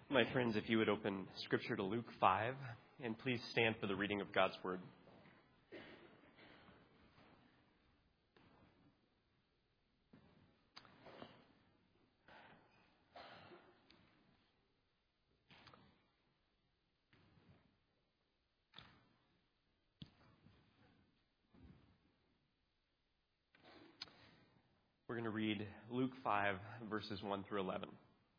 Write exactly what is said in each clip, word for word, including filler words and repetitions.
My friends, if you would open Scripture to Luke five, and please stand for the reading of God's Word. We're going to read Luke five, verses one through eleven.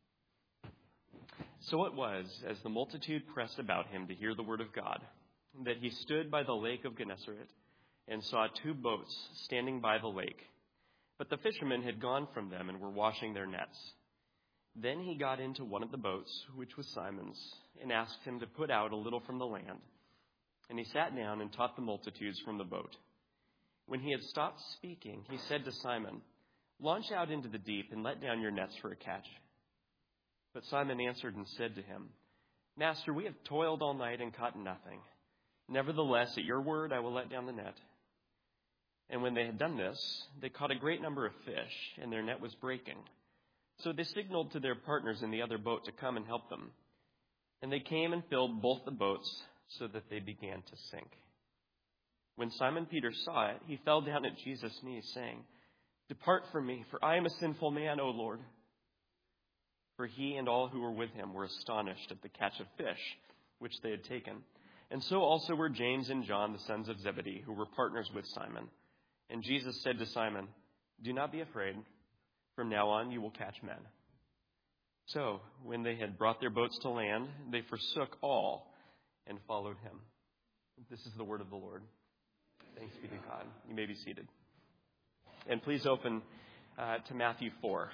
So it was, as the multitude pressed about him to hear the word of God, that he stood by the lake of Gennesaret and saw two boats standing by the lake. But the fishermen had gone from them and were washing their nets. Then he got into one of the boats, which was Simon's, and asked him to put out a little from the land. And he sat down and taught the multitudes from the boat. When he had stopped speaking, he said to Simon, "Launch out into the deep and let down your nets for a catch." But Simon answered and said to him, "Master, we have toiled all night and caught nothing. Nevertheless, at your word, I will let down the net." And when they had done this, they caught a great number of fish, and their net was breaking. So they signaled to their partners in the other boat to come and help them. And they came and filled both the boats so that they began to sink. When Simon Peter saw it, he fell down at Jesus' knees, saying, "Depart from me, for I am a sinful man, O Lord." For he and all who were with him were astonished at the catch of fish which they had taken. And so also were James and John, the sons of Zebedee, who were partners with Simon. And Jesus said to Simon, "Do not be afraid. From now on you will catch men." So when they had brought their boats to land, they forsook all and followed him. This is the word of the Lord. Thanks be to God. You may be seated. And please open uh, to Matthew four.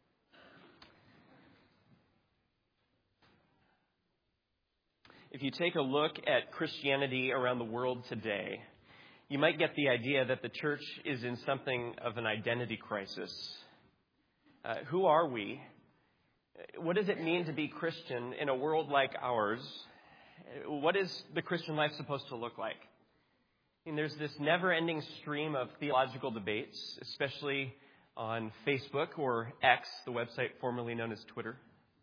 If you take a look at Christianity around the world today, you might get the idea that the church is in something of an identity crisis. Uh, who are we? What does it mean to be Christian in a world like ours? What is the Christian life supposed to look like? And there's this never-ending stream of theological debates, especially on Facebook or X, the website formerly known as Twitter.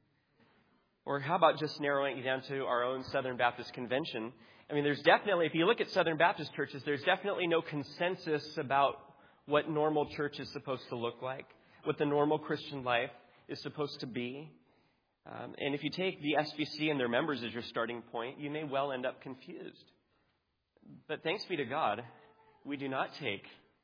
Or how about just narrowing it down to our own Southern Baptist Convention? I mean, there's definitely, if you look at Southern Baptist churches, there's definitely no consensus about what normal church is supposed to look like, what the normal Christian life is supposed to be. Um, and if you take the S B C and their members as your starting point, you may well end up confused. But thanks be to God, we do not take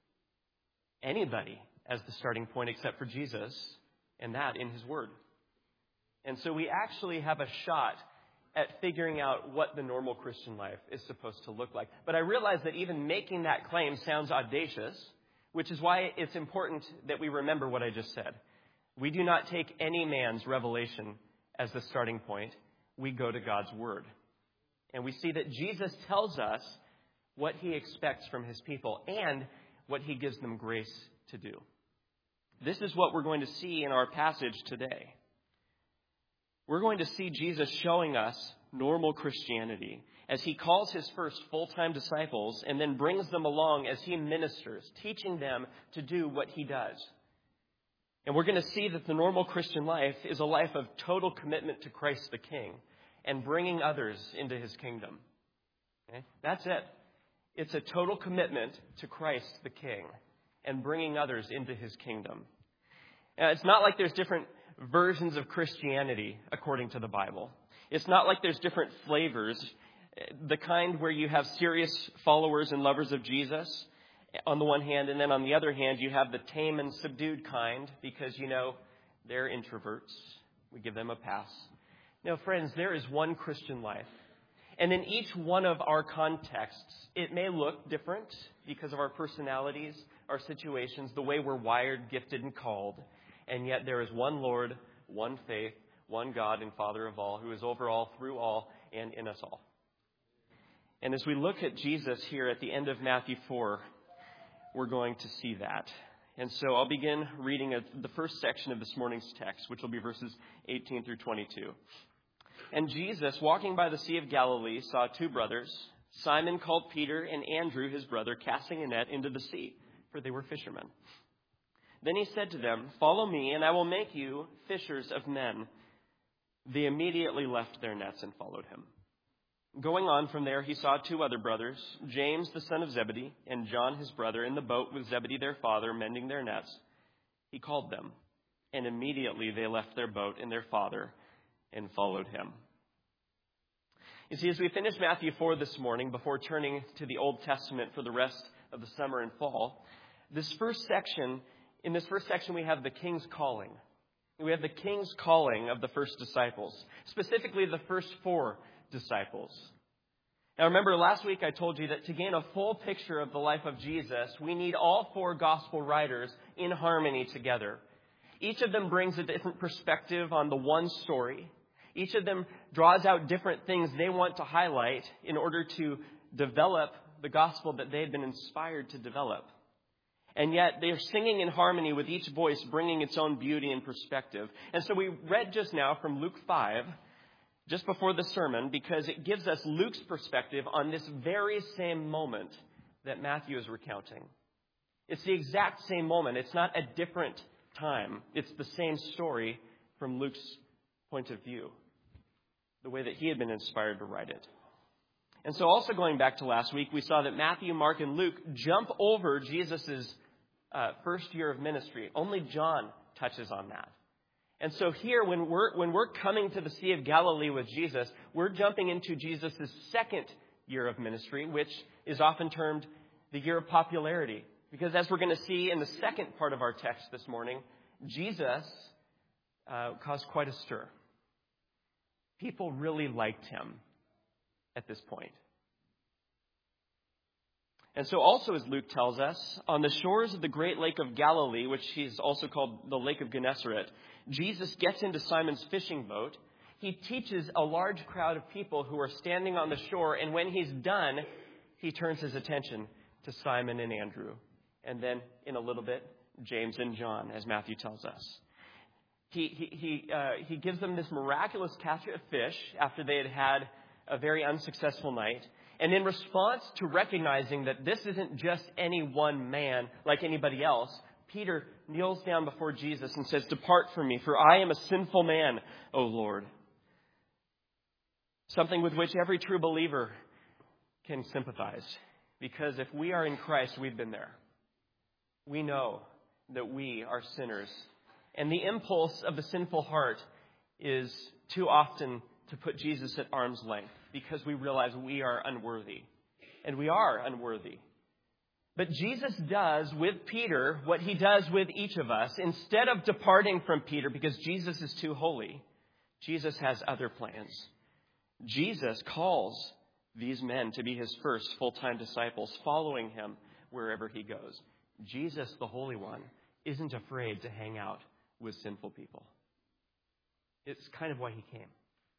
anybody as the starting point except for Jesus, and that in his word. And so we actually have a shot at figuring out what the normal Christian life is supposed to look like. But I realize that even making that claim sounds audacious, which is why it's important that we remember what I just said. We do not take any man's revelation as the starting point. We go to God's word. And we see that Jesus tells us what he expects from his people and what he gives them grace to do. This is what we're going to see in our passage today. We're going to see Jesus showing us normal Christianity as he calls his first full-time disciples and then brings them along as he ministers, teaching them to do what he does. And we're going to see that the normal Christian life is a life of total commitment to Christ the King and bringing others into his kingdom. Okay? That's it. It's a total commitment to Christ the King and bringing others into his kingdom. Now, it's not like there's different versions of Christianity according to the Bible. It's not like there's different flavors, the kind where you have serious followers and lovers of Jesus on the one hand, and then on the other hand, you have the tame and subdued kind because, you know, they're introverts. We give them a pass. No, friends, there is one Christian life. And in each one of our contexts, it may look different because of our personalities, our situations, the way we're wired, gifted, and called. And yet there is one Lord, one faith, one God and Father of all, who is over all, through all, and in us all. And as we look at Jesus here at the end of Matthew four, we're going to see that. And so I'll begin reading the first section of this morning's text, which will be verses eighteen through twenty-two. And Jesus, walking by the Sea of Galilee, saw two brothers, Simon called Peter and Andrew, his brother, casting a net into the sea, for they were fishermen. Then he said to them, "Follow me, and I will make you fishers of men." they immediately left their nets and followed him. Going on from there, he saw two other brothers, James the son of Zebedee and John his brother, in the boat with Zebedee their father, mending their nets. He called them, and immediately they left their boat and their father and followed him. You see, as we finish Matthew four this morning, before turning to the Old Testament for the rest of the summer and fall, this first section, in this first section we have the King's calling. We have the King's calling of the first disciples, specifically the first four disciples. Now remember, last week I told you that to gain a full picture of the life of Jesus, we need all four gospel writers in harmony together. Each of them brings a different perspective on the one story. Each of them draws out different things they want to highlight in order to develop the gospel that they had been inspired to develop. And yet they're singing in harmony with each voice, bringing its own beauty and perspective. And so we read just now from Luke five, just before the sermon, because it gives us Luke's perspective on this very same moment that Matthew is recounting. It's the exact same moment. It's not a different time. It's the same story from Luke's point of view, the way that he had been inspired to write it. And so also going back to last week, we saw that Matthew, Mark, and Luke jump over Jesus' uh, first year of ministry. Only John touches on that. And so here, when we're, when we're coming to the Sea of Galilee with Jesus, we're jumping into Jesus' second year of ministry, which is often termed the year of popularity. Because as we're going to see in the second part of our text this morning, Jesus uh, caused quite a stir. People really liked him at this point. And so also, as Luke tells us, on the shores of the great lake of Galilee, which is also called the Lake of Gennesaret, Jesus gets into Simon's fishing boat. He teaches a large crowd of people who are standing on the shore, and when he's done, he turns his attention to Simon and Andrew. And then, in a little bit, James and John, as Matthew tells us. He, he, he, uh, he gives them this miraculous catch of fish after they had had a very unsuccessful night. And in response to recognizing that this isn't just any one man like anybody else, Peter kneels down before Jesus and says, "Depart from me, for I am a sinful man, O Lord." Something with which every true believer can sympathize. Because if we are in Christ, we've been there. We know that we are sinners. And the impulse of the sinful heart is too often to put Jesus at arm's length, because we realize we are unworthy. And we are unworthy. But Jesus does with Peter what he does with each of us. Instead of departing from Peter because Jesus is too holy, Jesus has other plans. Jesus calls these men to be his first full-time disciples, following him wherever he goes. Jesus, the Holy One, isn't afraid to hang out with sinful people. It's kind of why he came.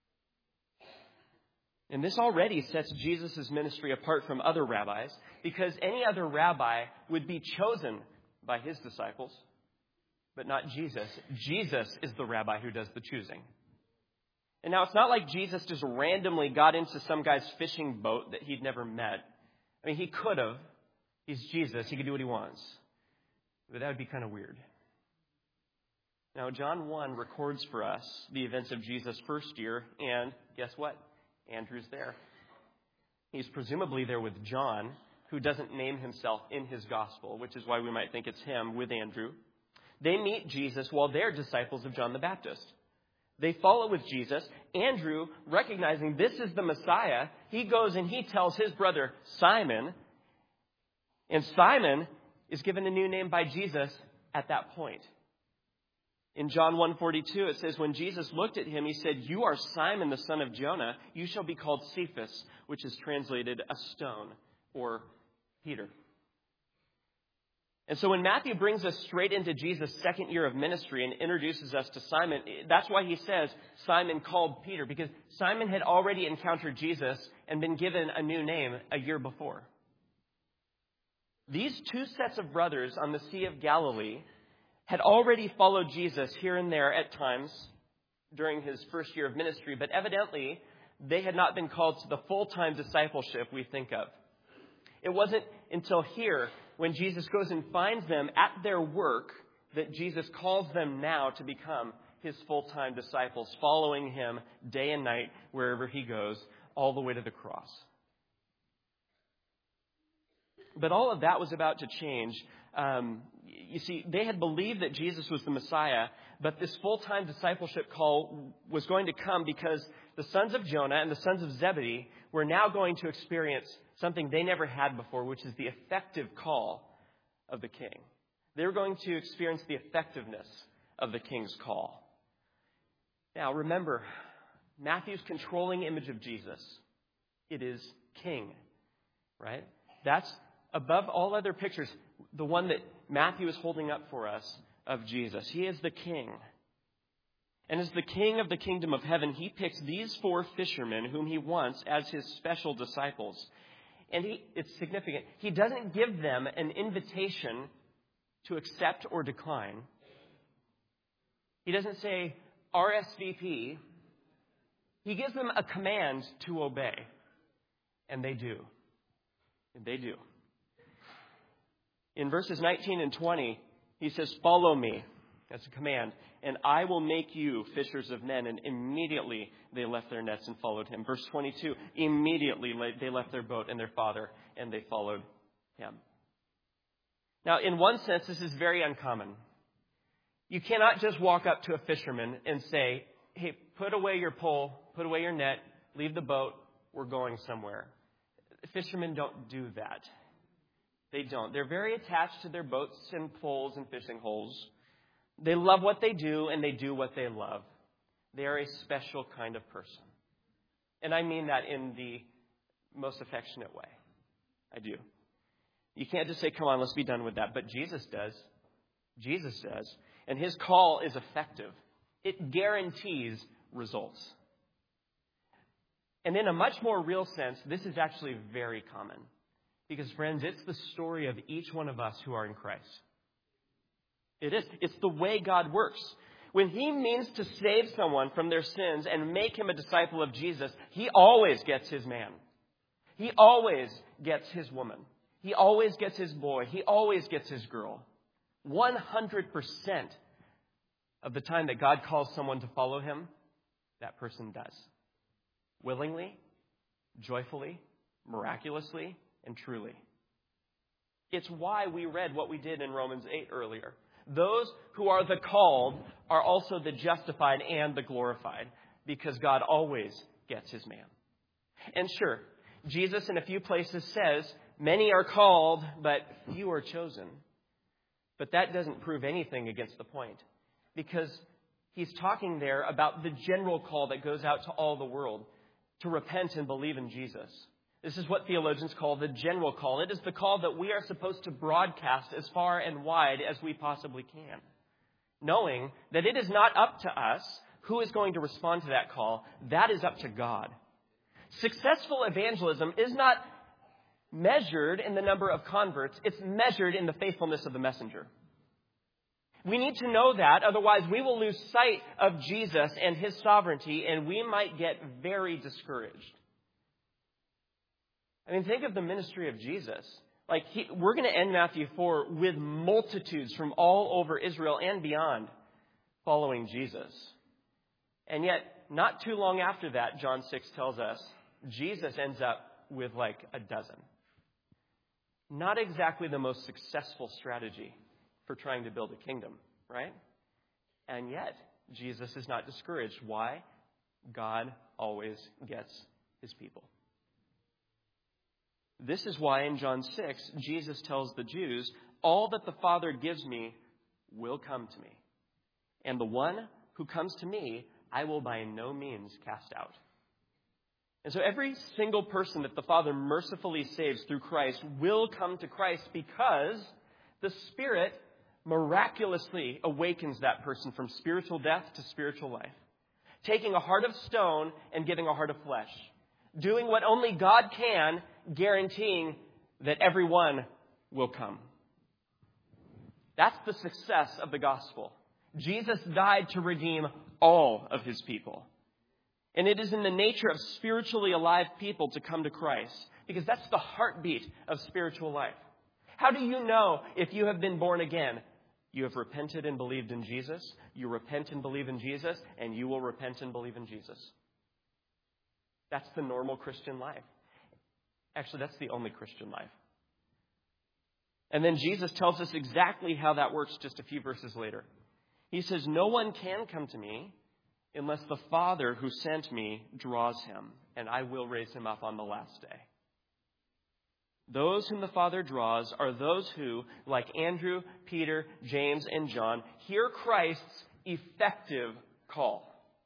And this already sets Jesus' ministry apart from other rabbis, because any other rabbi would be chosen by his disciples, but not Jesus. Jesus is the rabbi who does the choosing. And now it's not like Jesus just randomly got into some guy's fishing boat that he'd never met. I mean, he could have. He's Jesus. He can do what he wants. But that would be kind of weird. Now, John one records for us the events of Jesus' first year, and guess what? Andrew's there. He's presumably there with John, who doesn't name himself in his gospel, which is why we might think it's him with Andrew. They meet Jesus while they're disciples of John the Baptist. They follow with Jesus. Andrew, recognizing this is the Messiah, he goes and he tells his brother Simon. And Simon is given a new name by Jesus at that point. In John one forty-two, it says, when Jesus looked at him, he said, "You are Simon, the son of Jonah. You shall be called Cephas," which is translated a stone, or Peter. And so when Matthew brings us straight into Jesus' second year of ministry and introduces us to Simon, that's why he says Simon called Peter, because Simon had already encountered Jesus and been given a new name a year before. These two sets of brothers on the Sea of Galilee had already followed Jesus here and there at times during his first year of ministry, but evidently they had not been called to the full-time discipleship we think of. It wasn't until here, when Jesus goes and finds them at their work, that Jesus calls them now to become his full-time disciples, following him day and night wherever he goes, all the way to the cross. But all of that was about to change. Um, you see, they had believed that Jesus was the Messiah, but this full-time discipleship call was going to come because the sons of Jonah and the sons of Zebedee were now going to experience something they never had before, which is the effective call of the king. They were going to experience the effectiveness of the king's call. Now, remember, Matthew's controlling image of Jesus, it is king, right? That's above all other pictures, the one that Matthew is holding up for us of Jesus. He is the king. And as the king of the kingdom of heaven, he picks these four fishermen whom he wants as his special disciples. And he, it's significant. He doesn't give them an invitation to accept or decline. He doesn't say R S V P. He gives them a command to obey. And they do. And they do. In verses nineteen and twenty, he says, "Follow me." That's a command. "And I will make you fishers of men." And immediately they left their nets and followed him. Verse twenty-two, immediately they left their boat and their father, and they followed him. Now, in one sense, this is very uncommon. You cannot just walk up to a fisherman and say, "Hey, put away your pole, put away your net, leave the boat, we're going somewhere." Fishermen don't do that. They don't. They're very attached to their boats and poles and fishing holes. They love what they do, and they do what they love. They are a special kind of person. And I mean that in the most affectionate way. I do. You can't just say, "Come on, let's be done with that." But Jesus does. Jesus does. And his call is effective. It guarantees results. And in a much more real sense, this is actually very common. Because, friends, it's the story of each one of us who are in Christ. It is. It's the way God works. When he means to save someone from their sins and make him a disciple of Jesus, he always gets his man. He always gets his woman. He always gets his boy. He always gets his girl. one hundred percent of the time that God calls someone to follow him, that person does. Willingly, joyfully, miraculously, and truly. It's why we read what we did in Romans eight earlier. Those who are the called are also the justified and the glorified, because God always gets his man. And sure, Jesus in a few places says, "Many are called, but few are chosen." But that doesn't prove anything against the point, because he's talking there about the general call that goes out to all the world to repent and believe in Jesus. This is what theologians call the general call. It is the call that we are supposed to broadcast as far and wide as we possibly can, knowing that it is not up to us who is going to respond to that call. That is up to God. Successful evangelism is not measured in the number of converts. It's measured in the faithfulness of the messenger. We need to know that, otherwise we will lose sight of Jesus and his sovereignty, and we might get very discouraged. I mean, think of the ministry of Jesus. Like, he, we're going to end Matthew four with multitudes from all over Israel and beyond following Jesus. And yet, not too long after that, John six tells us, Jesus ends up with like a dozen. Not exactly the most successful strategy for trying to build a kingdom, right? And yet, Jesus is not discouraged. Why? God always gets his people. This is why in John six, Jesus tells the Jews, "All that the Father gives me will come to me. And the one who comes to me, I will by no means cast out." And so every single person that the Father mercifully saves through Christ will come to Christ, because the Spirit miraculously awakens that person from spiritual death to spiritual life, taking a heart of stone and giving a heart of flesh, doing what only God can, guaranteeing that everyone will come. That's the success of the gospel. Jesus died to redeem all of his people. And it is in the nature of spiritually alive people to come to Christ, because that's the heartbeat of spiritual life. How do you know if you have been born again? You have repented and believed in Jesus. You repent and believe in Jesus, and you will repent and believe in Jesus. That's the normal Christian life. Actually, that's the only Christian life. And then Jesus tells us exactly how that works just a few verses later. He says, "No one can come to me unless the Father who sent me draws him, and I will raise him up on the last day." Those whom the Father draws are those who, like Andrew, Peter, James, and John, hear Christ's effective call.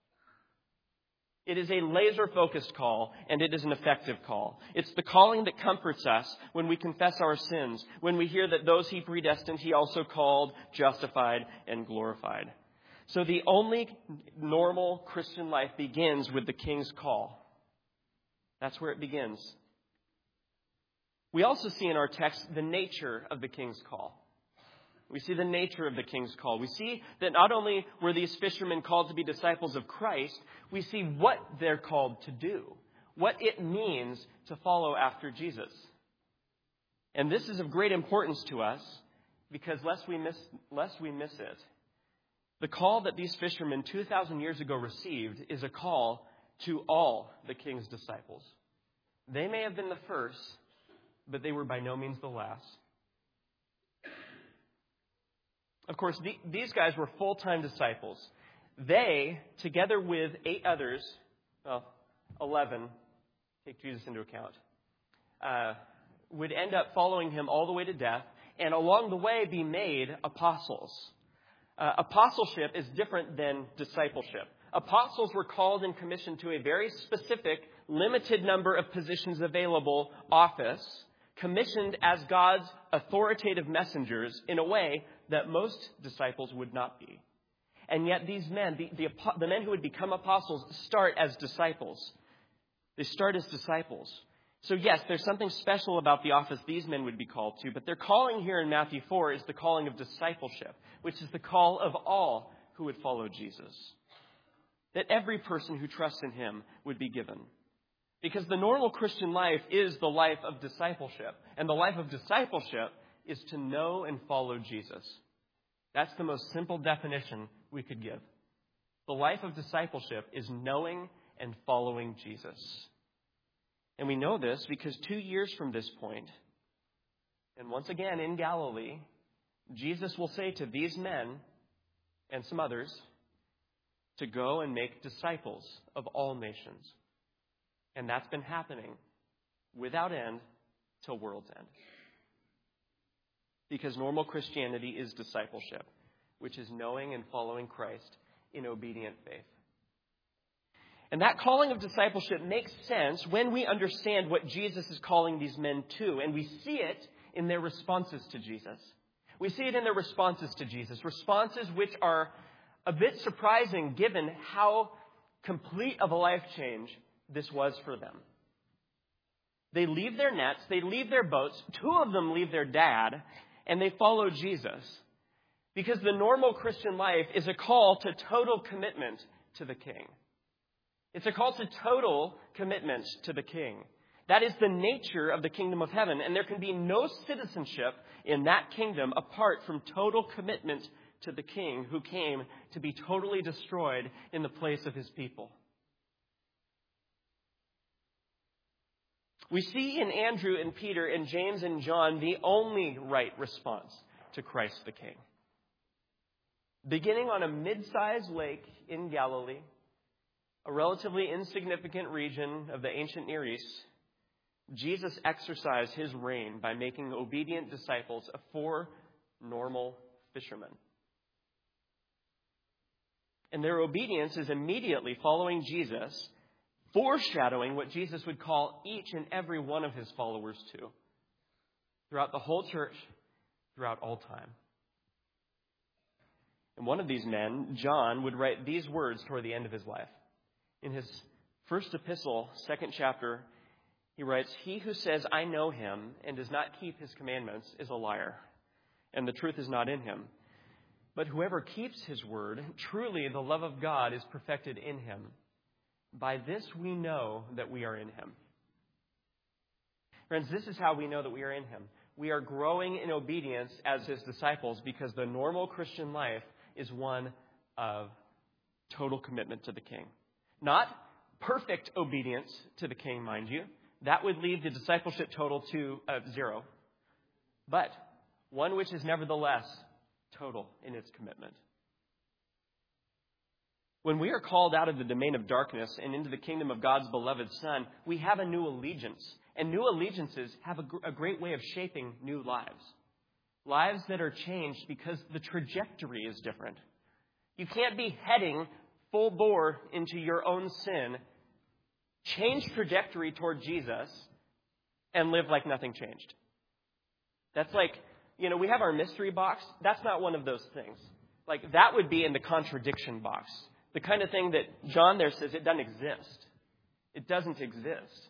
It is a laser-focused call, and it is an effective call. It's the calling that comforts us when we confess our sins, when we hear that those he predestined, he also called, justified, and glorified. So the only normal Christian life begins with the King's call. That's where it begins. We also see in our text the nature of the King's call. We see the nature of the King's call. We see that not only were these fishermen called to be disciples of Christ, we see what they're called to do, what it means to follow after Jesus. And this is of great importance to us because lest we miss, lest we miss it, the call that these fishermen two thousand years ago received is a call to all the King's disciples. They may have been the first, but they were by no means the last. Of course, the, these guys were full-time disciples. They, together with eight others, well, eleven, take Jesus into account, uh, would end up following him all the way to death, and along the way be made apostles. Uh, apostleship is different than discipleship. Apostles were called and commissioned to a very specific, limited number of positions available office, commissioned as God's authoritative messengers in a way that most disciples would not be. And yet these men, the, the, the men who would become apostles, start as disciples. They start as disciples. So yes, there's something special about the office these men would be called to, but their calling here in Matthew four is the calling of discipleship, which is the call of all who would follow Jesus. That every person who trusts in him would be given. Because the normal Christian life is the life of discipleship. And the life of discipleship is to know and follow Jesus. That's the most simple definition we could give. The life of discipleship is knowing and following Jesus. And we know this because two years from this point, and once again in Galilee, Jesus will say to these men and some others to go and make disciples of all nations. And that's been happening without end till world's end. Because normal Christianity is discipleship, which is knowing and following Christ in obedient faith. And that calling of discipleship makes sense when we understand what Jesus is calling these men to, and we see it in their responses to Jesus. We see it in their responses to Jesus, responses which are a bit surprising given how complete of a life change this was for them. They leave their nets, they leave their boats, two of them leave their dad, and they follow Jesus. Because the normal Christian life is a call to total commitment to the King. It's a call to total commitment to the King. That is the nature of the kingdom of heaven, and there can be no citizenship in that kingdom apart from total commitment to the King who came to be totally destroyed in the place of his people. We see in Andrew and Peter and James and John the only right response to Christ the King. Beginning on a mid-sized lake in Galilee, a relatively insignificant region of the ancient Near East, Jesus exercised his reign by making obedient disciples of four normal fishermen. And their obedience is immediately following Jesus, foreshadowing what Jesus would call each and every one of his followers to throughout the whole church, throughout all time. And one of these men, John, would write these words toward the end of his life. In his first epistle, second chapter, he writes, "He who says, 'I know him,' and does not keep his commandments is a liar, and the truth is not in him. But whoever keeps his word, truly the love of God is perfected in him. By this we know that we are in him." Friends, this is how we know that we are in him. we are growing in obedience as his disciples because the normal Christian life is one of total commitment to the King. Not perfect obedience to the King, mind you. That would leave the discipleship total to uh, zero. But one which is nevertheless total in its commitment. When we are called out of the domain of darkness and into the kingdom of God's beloved Son, we have a new allegiance. And new allegiances have a, gr- a great way of shaping new lives. Lives that are changed because the trajectory is different. You can't be heading full bore into your own sin, change trajectory toward Jesus, and live like nothing changed. That's like, you know, we have our mystery box. That's not one of those things. Like, that would be in the contradiction box. The kind of thing that John there says it doesn't exist. It doesn't exist.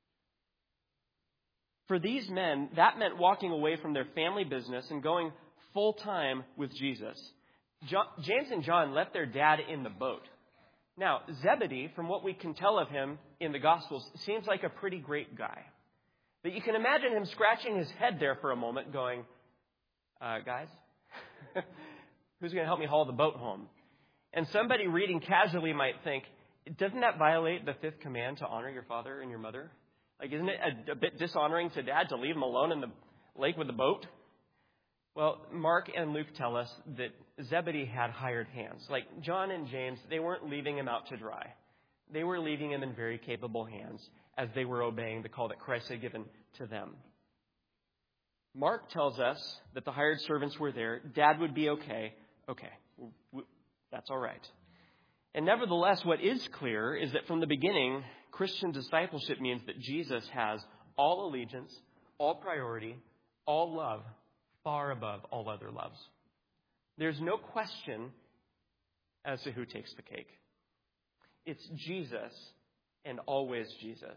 For these men, that meant walking away from their family business and going full time with Jesus. John, James and John left their dad in the boat. Now, Zebedee, from what we can tell of him in the Gospels, seems like a pretty great guy. But you can imagine him scratching his head there for a moment going, uh, guys, who's going to help me haul the boat home? And somebody reading casually might think, doesn't that violate the fifth command to honor your father and your mother? Like, isn't it a, a bit dishonoring to dad to leave him alone in the lake with the boat? Well, Mark and Luke tell us that Zebedee had hired hands. Like John and James, they weren't leaving him out to dry. They were leaving him in very capable hands as they were obeying the call that Christ had given to them. Mark tells us that the hired servants were there. Dad would be okay. Okay, that's all right. And nevertheless, what is clear is that from the beginning, Christian discipleship means that Jesus has all allegiance, all priority, all love, far above all other loves. There's no question as to who takes the cake. It's Jesus and always Jesus.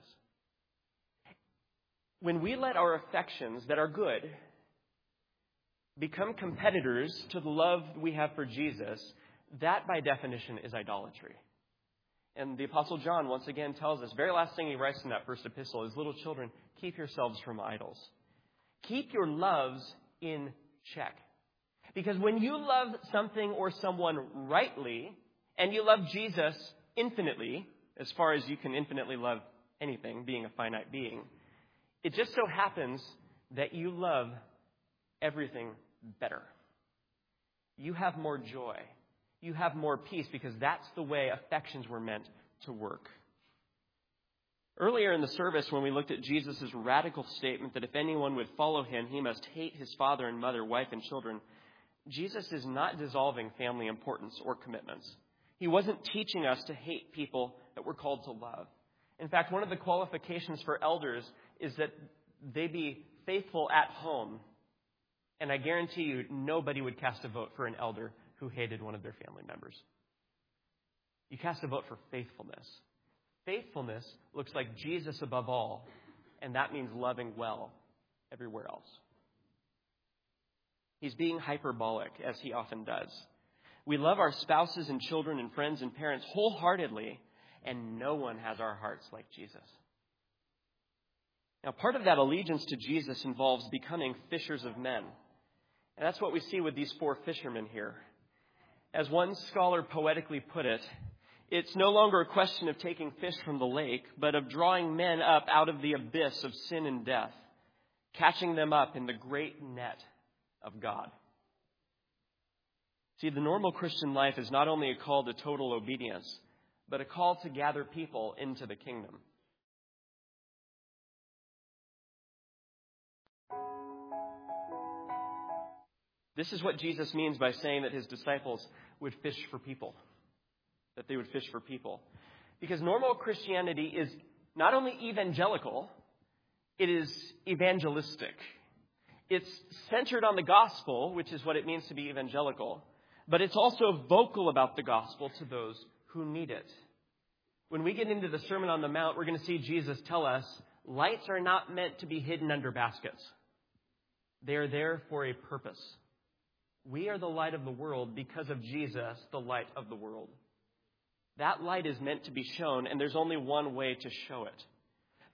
When we let our affections that are good become competitors to the love we have for Jesus, that by definition is idolatry. And the Apostle John once again tells us, very last thing he writes in that first epistle is, little children, keep yourselves from idols. Keep your loves in check. Because when you love something or someone rightly, and you love Jesus infinitely, as far as you can infinitely love anything, being a finite being, it just so happens that you love everything better. You have more joy. You have more peace because that's the way affections were meant to work. Earlier in the service, when we looked at Jesus' radical statement that if anyone would follow him, he must hate his father and mother, wife and children, Jesus is not dissolving family importance or commitments. He wasn't teaching us to hate people that we're called to love. In fact, one of the qualifications for elders is that they be faithful at home. And I guarantee you, nobody would cast a vote for an elder who hated one of their family members. You cast a vote for faithfulness. Faithfulness looks like Jesus above all, and that means loving well everywhere else. He's being hyperbolic, as he often does. We love our spouses and children and friends and parents wholeheartedly, and no one has our hearts like Jesus. Now, part of that allegiance to Jesus involves becoming fishers of men. And that's what we see with these four fishermen here. As one scholar poetically put it, it's no longer a question of taking fish from the lake, but of drawing men up out of the abyss of sin and death, catching them up in the great net of God. See, the normal Christian life is not only a call to total obedience, but a call to gather people into the kingdom. This is what Jesus means by saying that his disciples would fish for people. That they would fish for people. Because normal Christianity is not only evangelical, it is evangelistic. It's centered on the gospel, which is what it means to be evangelical. But it's also vocal about the gospel to those who need it. When we get into the Sermon on the Mount, we're going to see Jesus tell us, lights are not meant to be hidden under baskets. They are there for a purpose. We are the light of the world because of Jesus, the light of the world. That light is meant to be shown, and there's only one way to show it.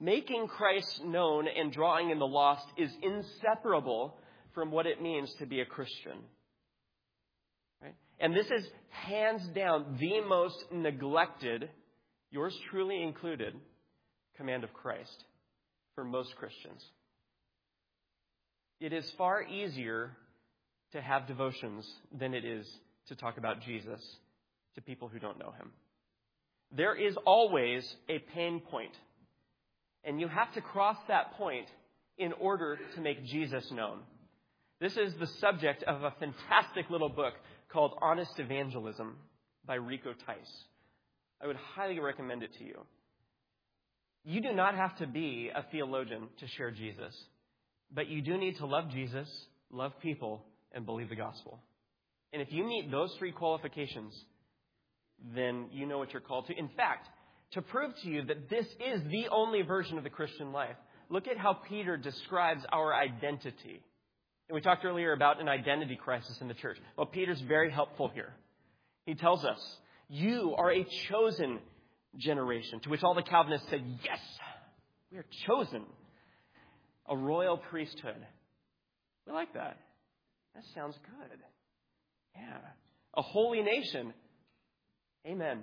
Making Christ known and drawing in the lost is inseparable from what it means to be a Christian. Right? And this is hands down the most neglected, yours truly included, command of Christ for most Christians. It is far easier to have devotions than it is to talk about Jesus to people who don't know him. There is always a pain point, and you have to cross that point in order to make Jesus known. This is the subject of a fantastic little book called Honest Evangelism by Rico Tice. I would highly recommend it to you. You do not have to be a theologian to share Jesus, but you do need to love Jesus, love people, and believe the gospel. And if you meet those three qualifications, then you know what you're called to. In fact, to prove to you that this is the only version of the Christian life, look at how Peter describes our identity. And we talked earlier about an identity crisis in the church. Well, Peter's very helpful here. He tells us, you are a chosen generation, to which all the Calvinists said, yes, we are chosen. A royal priesthood. We like that. That sounds good. Yeah. A holy nation. Amen.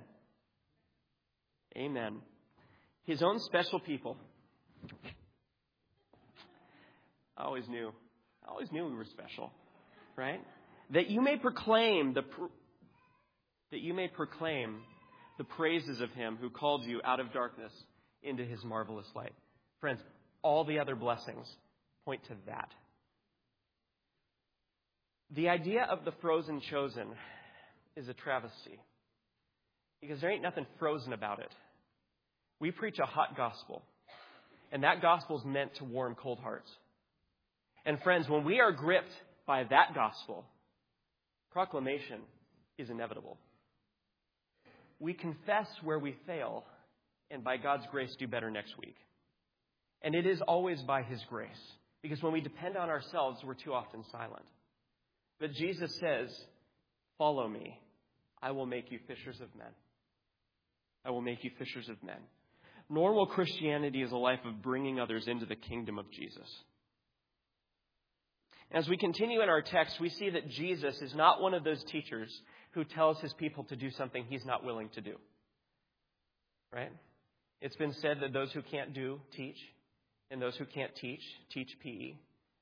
Amen. His own special people. I always knew. I always knew we were special, right? That you may proclaim the pr- that you may proclaim the praises of him who called you out of darkness into his marvelous light. Friends, all the other blessings point to that. The idea of the frozen chosen is a travesty, because there ain't nothing frozen about it. We preach a hot gospel, and that gospel is meant to warm cold hearts. And friends, when we are gripped by that gospel, proclamation is inevitable. We confess where we fail, and by God's grace do better next week. And it is always by his grace, because when we depend on ourselves, we're too often silent. But Jesus says, follow me. I will make you fishers of men. I will make you fishers of men. Normal Christianity is a life of bringing others into the kingdom of Jesus. As we continue in our text, we see that Jesus is not one of those teachers who tells his people to do something he's not willing to do. Right? It's been said that those who can't do, teach. And those who can't teach, teach P E.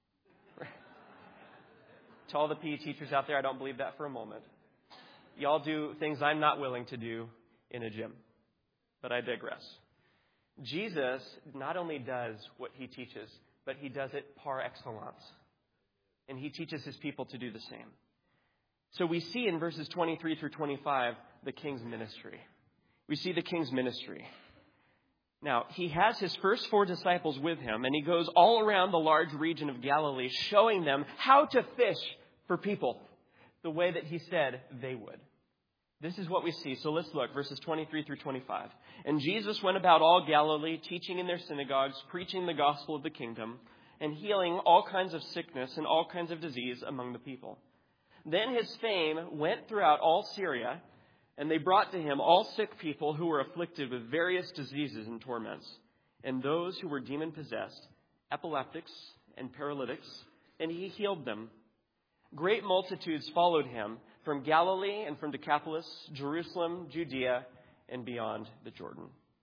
To all the P E teachers out there, I don't believe that for a moment. Y'all do things I'm not willing to do in a gym. But I digress. Jesus not only does what he teaches, but he does it par excellence. And he teaches his people to do the same. So we see in verses twenty-three through twenty-five the king's ministry. We see the king's ministry. Now, he has his first four disciples with him, and he goes all around the large region of Galilee, showing them how to fish for people the way that he said they would. This is what we see. So let's look, verses twenty-three through twenty-five. And Jesus went about all Galilee, teaching in their synagogues, preaching the gospel of the kingdom, and healing all kinds of sickness and all kinds of disease among the people. Then his fame went throughout all Syria, and they brought to him all sick people who were afflicted with various diseases and torments, and those who were demon-possessed, epileptics and paralytics, and he healed them. Great multitudes followed him from Galilee and from Decapolis, Jerusalem, Judea, and beyond the Jordan.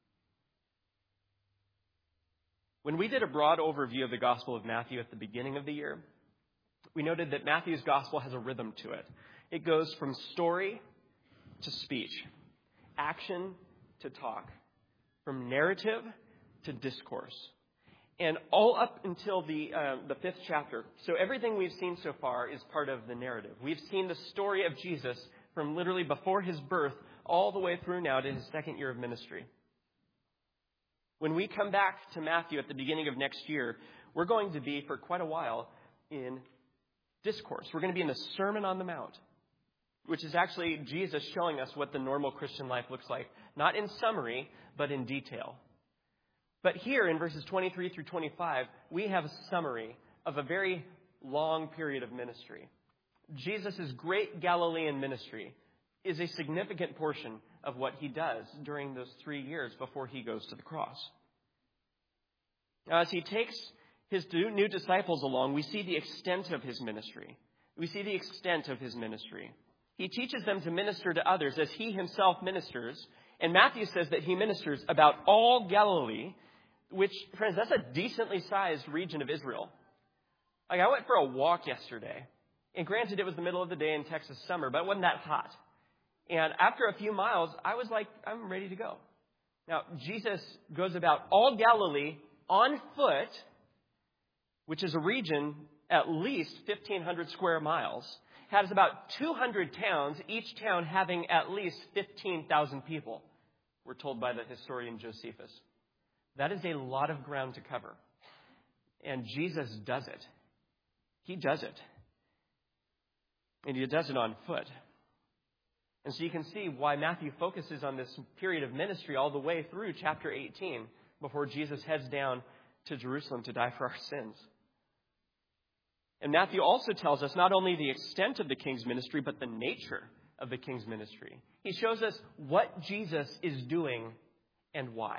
When we did a broad overview of the Gospel of Matthew at the beginning of the year, we noted that Matthew's Gospel has a rhythm to it. It goes from story to speech, action to talk, from narrative to discourse, and all up until the uh, the fifth chapter. So everything we've seen so far is part of the narrative. We've seen the story of Jesus from literally before his birth all the way through now to his second year of ministry. When we come back to Matthew at the beginning of next year, we're going to be for quite a while in discourse. We're going to be in the Sermon on the Mount, which is actually Jesus showing us what the normal Christian life looks like, not in summary, but in detail. But here in verses twenty-three through twenty-five, we have a summary of a very long period of ministry. Jesus' great Galilean ministry is a significant portion of what he does during those three years before he goes to the cross. Now, as he takes his new disciples along, we see the extent of his ministry. We see the extent of his ministry. He teaches them to minister to others as he himself ministers. And Matthew says that he ministers about all Galilee, which, friends, that's a decently sized region of Israel. Like, I went for a walk yesterday. And granted, it was the middle of the day in Texas summer, but it wasn't that hot. And after a few miles, I was like, I'm ready to go. Now, Jesus goes about all Galilee on foot, which is a region at least fifteen hundred square miles, has about two hundred towns, each town having at least fifteen thousand people, we're told by the historian Josephus. That is a lot of ground to cover. And Jesus does it. He does it. And he does it on foot. And so you can see why Matthew focuses on this period of ministry all the way through chapter eighteen before Jesus heads down to Jerusalem to die for our sins. And Matthew also tells us not only the extent of the king's ministry, but the nature of the king's ministry. He shows us what Jesus is doing and why.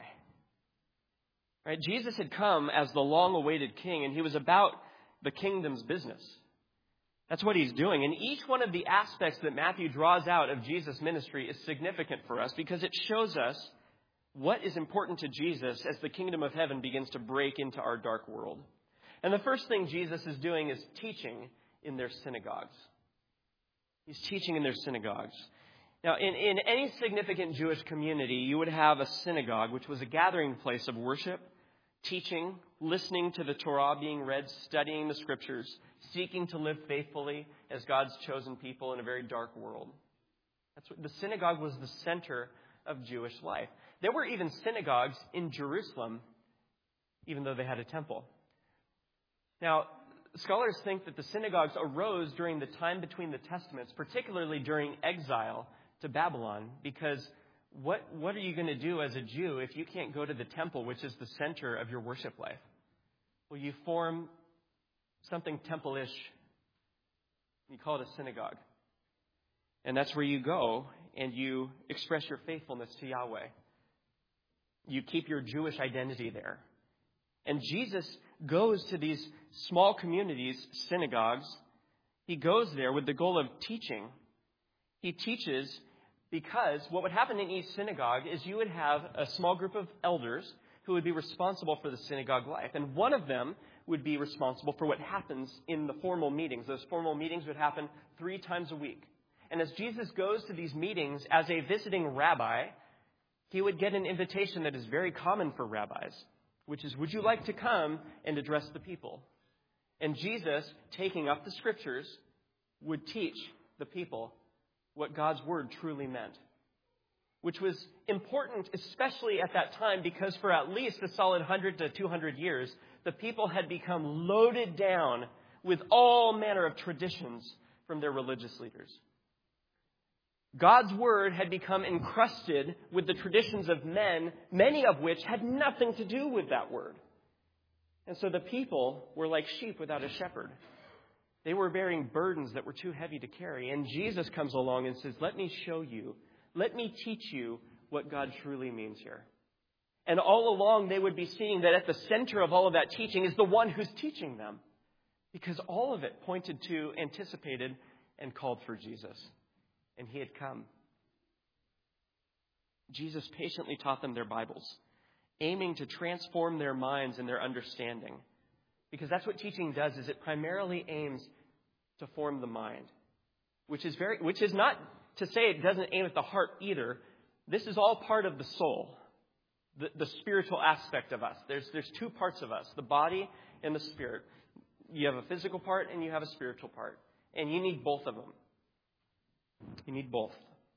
Right? Jesus had come as the long-awaited king, and he was about the kingdom's business. That's what he's doing. And each one of the aspects that Matthew draws out of Jesus' ministry is significant for us because it shows us what is important to Jesus as the kingdom of heaven begins to break into our dark world. And the first thing Jesus is doing is teaching in their synagogues. He's teaching in their synagogues. Now, in, in any significant Jewish community, you would have a synagogue, which was a gathering place of worship, teaching, listening to the Torah being read, studying the scriptures, seeking to live faithfully as God's chosen people in a very dark world. That's what, the synagogue was the center of Jewish life. There were even synagogues in Jerusalem, even though they had a temple. Now, scholars think that the synagogues arose during the time between the Testaments, particularly during exile to Babylon, because what, what are you going to do as a Jew if you can't go to the temple, which is the center of your worship life? Well, you form something temple-ish. You call it a synagogue. And that's where you go and you express your faithfulness to Yahweh. You keep your Jewish identity there. And Jesus goes to these small communities, synagogues. He goes there with the goal of teaching. He teaches because what would happen in each synagogue is you would have a small group of elders who would be responsible for the synagogue life. And one of them would be responsible for what happens in the formal meetings. Those formal meetings would happen three times a week. And as Jesus goes to these meetings as a visiting rabbi, he would get an invitation that is very common for rabbis, which is, would you like to come and address the people? And Jesus, taking up the scriptures, would teach the people what God's word truly meant, which was important, especially at that time, because for at least a solid one hundred to two hundred years, the people had become loaded down with all manner of traditions from their religious leaders. God's word had become encrusted with the traditions of men, many of which had nothing to do with that word. And so the people were like sheep without a shepherd. They were bearing burdens that were too heavy to carry. And Jesus comes along and says, let me show you, let me teach you what God truly means here. And all along they would be seeing that at the center of all of that teaching is the one who's teaching them. Because all of it pointed to, anticipated, and called for Jesus. And he had come. Jesus patiently taught them their Bibles, aiming to transform their minds and their understanding. Because that's what teaching does, is it primarily aims to form the mind. Which is very, which is not to say it doesn't aim at the heart either. This is all part of the soul, the, the spiritual aspect of us. There's, there's two parts of us, the body and the spirit. You have a physical part and you have a spiritual part. And you need both of them. You need both.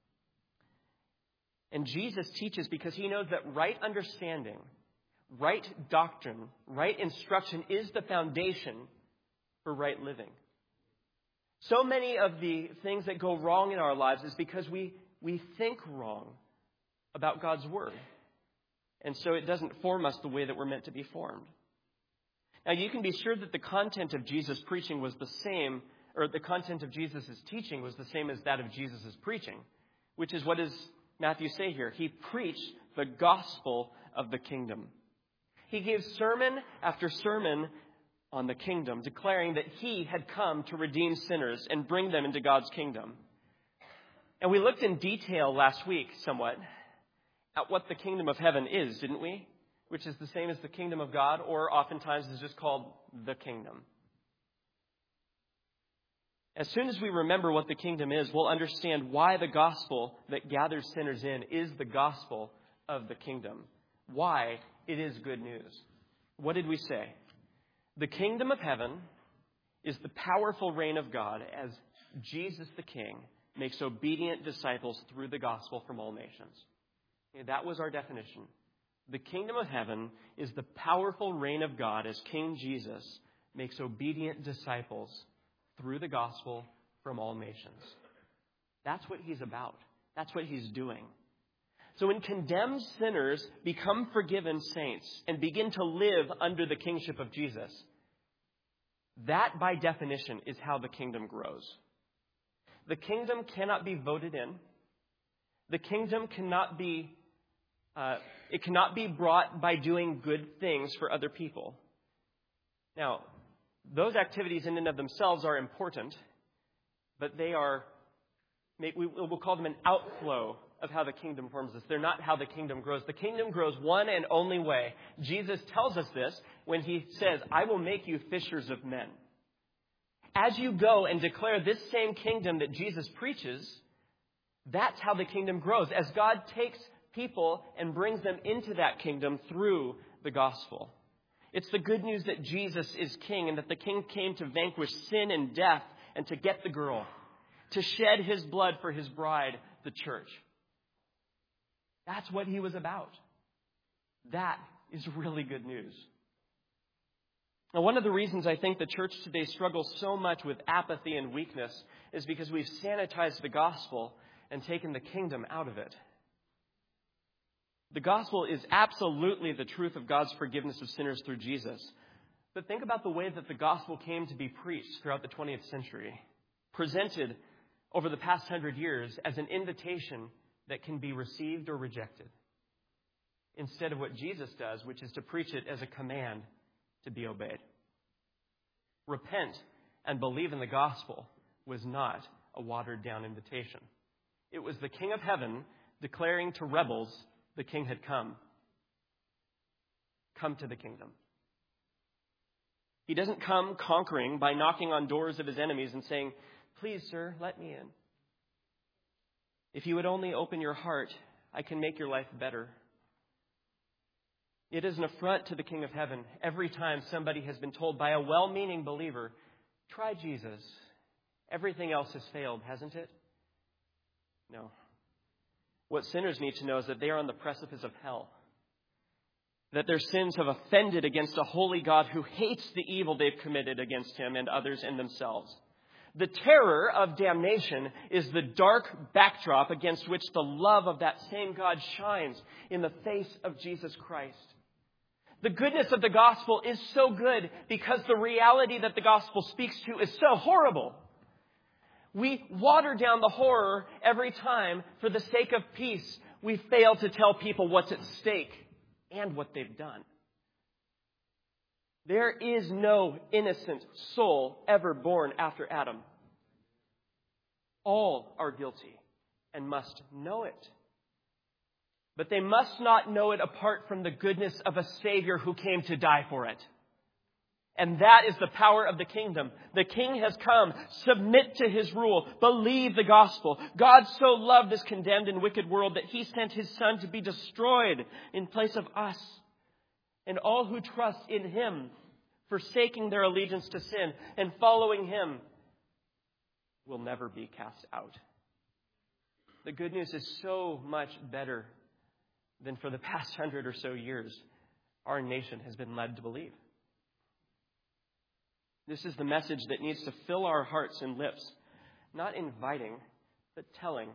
And Jesus teaches because he knows that right understanding, right doctrine, right instruction is the foundation for right living. So many of the things that go wrong in our lives is because we, we think wrong about God's word. And so it doesn't form us the way that we're meant to be formed. Now, you can be sure that the content of Jesus' preaching was the same, or the content of Jesus' teaching was the same as that of Jesus' preaching, which is what does Matthew say here? He preached the gospel of the kingdom. He gave sermon after sermon on the kingdom, declaring that he had come to redeem sinners and bring them into God's kingdom. And we looked in detail last week somewhat at what the kingdom of heaven is, didn't we? Which is the same as the kingdom of God, or oftentimes is just called the kingdom. As soon as we remember what the kingdom is, we'll understand why the gospel that gathers sinners in is the gospel of the kingdom. Why it is good news. What did we say? The kingdom of heaven is the powerful reign of God as Jesus the King makes obedient disciples through the gospel from all nations. Okay, that was our definition. The kingdom of heaven is the powerful reign of God as King Jesus makes obedient disciples through the gospel from all nations. That's what he's about. That's what he's doing. So when condemned sinners become forgiven saints and begin to live under the kingship of Jesus, that by definition is how the kingdom grows. The kingdom cannot be voted in. The kingdom cannot be, uh, it cannot be brought by doing good things for other people. Now, those activities in and of themselves are important, but they are, we'll call them an outflow of how the kingdom forms us. They're not how the kingdom grows. The kingdom grows one and only way. Jesus tells us this when he says, I will make you fishers of men. As you go and declare this same kingdom that Jesus preaches, that's how the kingdom grows. As God takes people and brings them into that kingdom through the gospel. It's the good news that Jesus is king and that the king came to vanquish sin and death and to get the girl, to shed his blood for his bride, the church. That's what he was about. That is really good news. Now, one of the reasons I think the church today struggles so much with apathy and weakness is because we've sanitized the gospel and taken the kingdom out of it. The gospel is absolutely the truth of God's forgiveness of sinners through Jesus. But think about the way that the gospel came to be preached throughout the twentieth century, presented over the past hundred years as an invitation that can be received or rejected, instead of what Jesus does, which is to preach it as a command to be obeyed. Repent and believe in the gospel was not a watered-down invitation. It was the King of Heaven declaring to rebels the King had come. Come to the kingdom. He doesn't come conquering by knocking on doors of his enemies and saying, please, sir, let me in. If you would only open your heart, I can make your life better. It is an affront to the King of Heaven every time somebody has been told by a well-meaning believer, try Jesus. Everything else has failed, hasn't it? No. What sinners need to know is that they are on the precipice of hell. That their sins have offended against a holy God who hates the evil they've committed against him and others and themselves. The terror of damnation is the dark backdrop against which the love of that same God shines in the face of Jesus Christ. The goodness of the gospel is so good because the reality that the gospel speaks to is so horrible. We water down the horror every time for the sake of peace. We fail to tell people what's at stake and what they've done. There is no innocent soul ever born after Adam. All are guilty and must know it. But they must not know it apart from the goodness of a Savior who came to die for it. And that is the power of the kingdom. The King has come. Submit to his rule. Believe the gospel. God so loved this condemned and wicked world that he sent his Son to be destroyed in place of us. And all who trust in him, forsaking their allegiance to sin and following him, will never be cast out. The good news is so much better than for the past hundred or so years our nation has been led to believe. This is the message that needs to fill our hearts and lips, not inviting, but telling.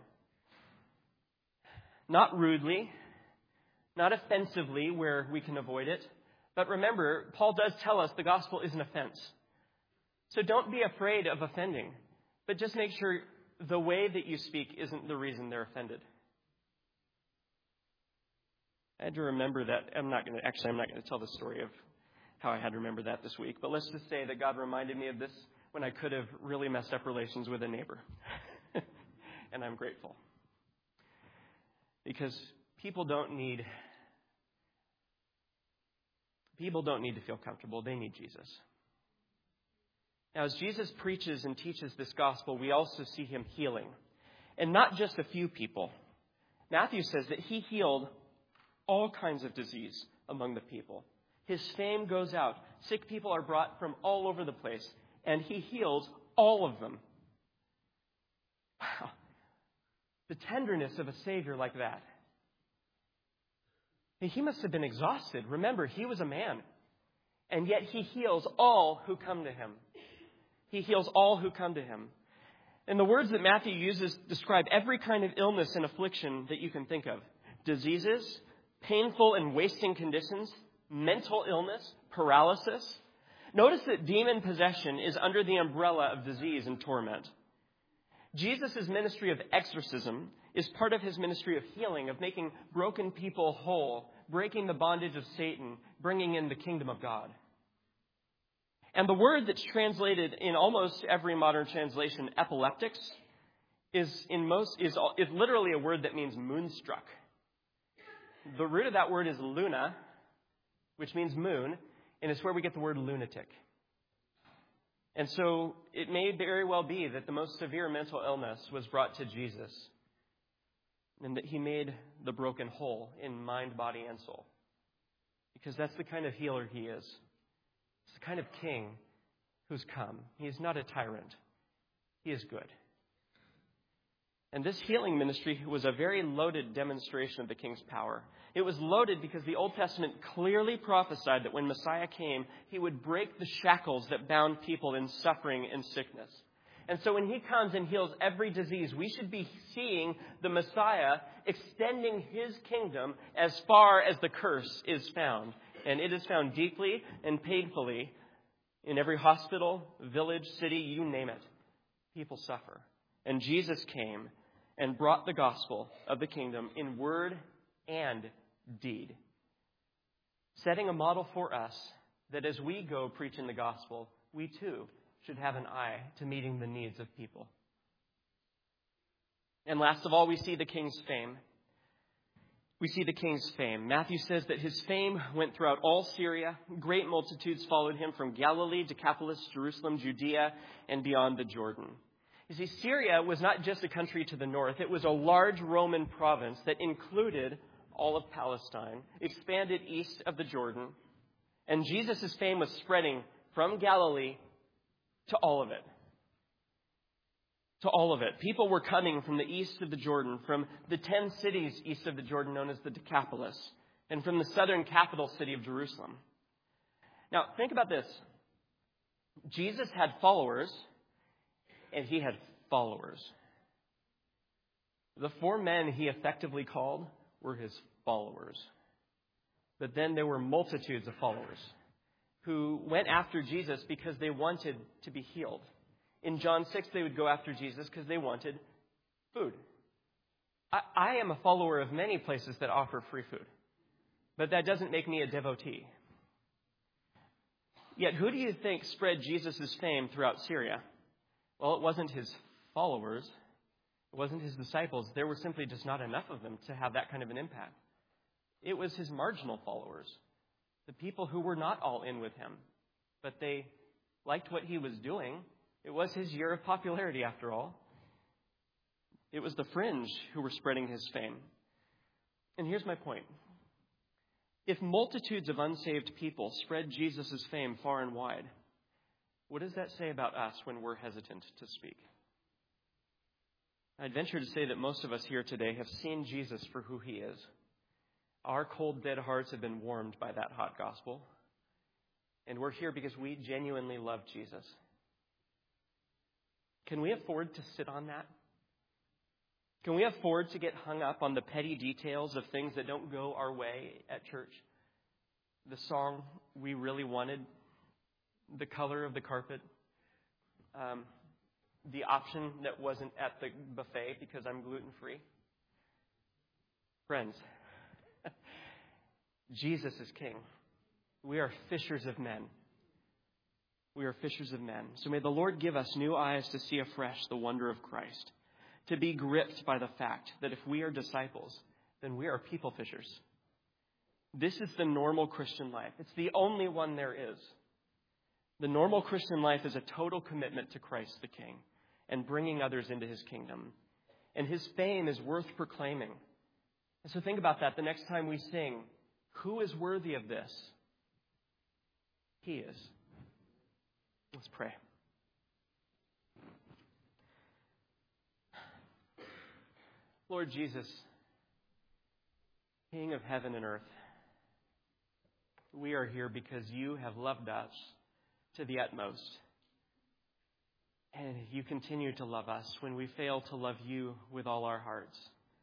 Not rudely, not offensively where we can avoid it. But remember, Paul does tell us the gospel is an offense. So don't be afraid of offending, but just make sure the way that you speak isn't the reason they're offended. I had to remember that. I'm not going to, actually, I'm not going to tell the story of how I had to remember that this week. But let's just say that God reminded me of this when I could have really messed up relations with a neighbor. And I'm grateful. Because people don't need, people don't need to feel comfortable. They need Jesus. Now, as Jesus preaches and teaches this gospel, we also see him healing. And not just a few people. Matthew says that he healed all kinds of disease among the people. His fame goes out. Sick people are brought from all over the place. And he heals all of them. Wow. The tenderness of a Savior like that. He must have been exhausted. Remember, he was a man. And yet he heals all who come to him. He heals all who come to him. And the words that Matthew uses describe every kind of illness and affliction that you can think of. Diseases, painful and wasting conditions, mental illness, paralysis. Notice that demon possession is under the umbrella of disease and torment. Jesus' ministry of exorcism is part of his ministry of healing, of making broken people whole, breaking the bondage of Satan, bringing in the kingdom of God. And the word that's translated in almost every modern translation, epileptics, is in most is, is literally a word that means moonstruck. The root of that word is luna, which means moon, and it's where we get the word lunatic. And so it may very well be that the most severe mental illness was brought to Jesus, and that he made the broken whole in mind, body, and soul. Because that's the kind of healer he is. It's the kind of king who's come. He is not a tyrant. He is good. And this healing ministry was a very loaded demonstration of the king's power. It was loaded because the Old Testament clearly prophesied that when Messiah came, he would break the shackles that bound people in suffering and sickness. And so when he comes and heals every disease, we should be seeing the Messiah extending his kingdom as far as the curse is found. And it is found deeply and painfully in every hospital, village, city, you name it. People suffer. And Jesus came and brought the gospel of the kingdom in word and deed, setting a model for us that as we go preaching the gospel, we too should have an eye to meeting the needs of people. And last of all, we see the king's fame. We see the king's fame. Matthew says that his fame went throughout all Syria. Great multitudes followed him from Galilee, Decapolis, Jerusalem, Judea, and beyond the Jordan. You see, Syria was not just a country to the north. It was a large Roman province that included all of Palestine, expanded east of the Jordan. And Jesus' fame was spreading from Galilee to all of it. To all of it. People were coming from the east of the Jordan, from the ten cities east of the Jordan known as the Decapolis, and from the southern capital city of Jerusalem. Now, think about this. Jesus had followers, and he had followers. The four men he effectively called were his followers. But then there were multitudes of followers who went after Jesus because they wanted to be healed. In John six, they would go after Jesus because they wanted food. I, I am a follower of many places that offer free food, but that doesn't make me a devotee. Yet who do you think spread Jesus' fame throughout Syria? Well, it wasn't his followers. It wasn't his disciples. There were simply just not enough of them to have that kind of an impact. It was his marginal followers, the people who were not all in with him, but they liked what he was doing. It was his year of popularity, after all. It was the fringe who were spreading his fame. And here's my point. If multitudes of unsaved people spread Jesus' fame far and wide, what does that say about us when we're hesitant to speak? I'd venture to say that most of us here today have seen Jesus for who he is. Our cold, dead hearts have been warmed by that hot gospel. And we're here because we genuinely love Jesus. Can we afford to sit on that? Can we afford to get hung up on the petty details of things that don't go our way at church? The song we really wanted, the color of the carpet, um, the option that wasn't at the buffet because I'm gluten-free. Friends, Jesus is King. We are fishers of men. We are fishers of men. So may the Lord give us new eyes to see afresh the wonder of Christ, to be gripped by the fact that if we are disciples, then we are people fishers. This is the normal Christian life. It's the only one there is. The normal Christian life is a total commitment to Christ the King and bringing others into his kingdom. And his fame is worth proclaiming. And so think about that the next time we sing, who is worthy of this? He is. Let's pray. Lord Jesus, King of heaven and earth, we are here because you have loved us to the utmost. And you continue to love us when we fail to love you with all our hearts.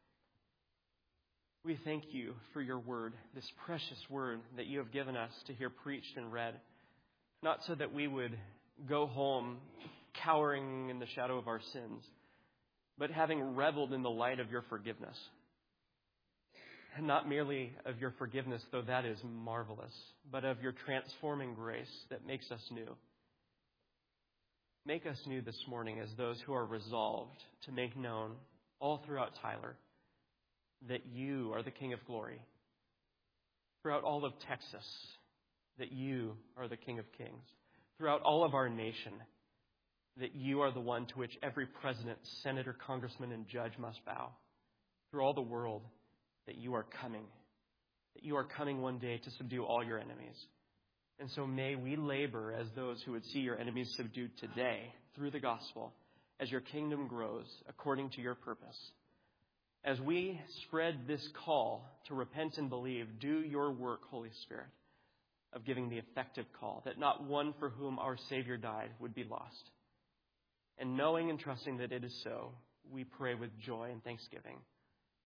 We thank you for your word, this precious word that you have given us to hear preached and read, not so that we would go home cowering in the shadow of our sins, but having reveled in the light of your forgiveness. And not merely of your forgiveness, though that is marvelous, but of your transforming grace that makes us new. Make us new this morning as those who are resolved to make known all throughout Tyler that you are the King of glory. Throughout all of Texas, that you are the King of kings. Throughout all of our nation, that you are the one to which every president, senator, congressman, and judge must bow. Through all the world, that you are coming. That you are coming one day to subdue all your enemies. And so may we labor as those who would see your enemies subdued today through the gospel as your kingdom grows according to your purpose. As we spread this call to repent and believe, do your work, Holy Spirit, of giving the effective call that not one for whom our Savior died would be lost. And knowing and trusting that it is so, we pray with joy and thanksgiving.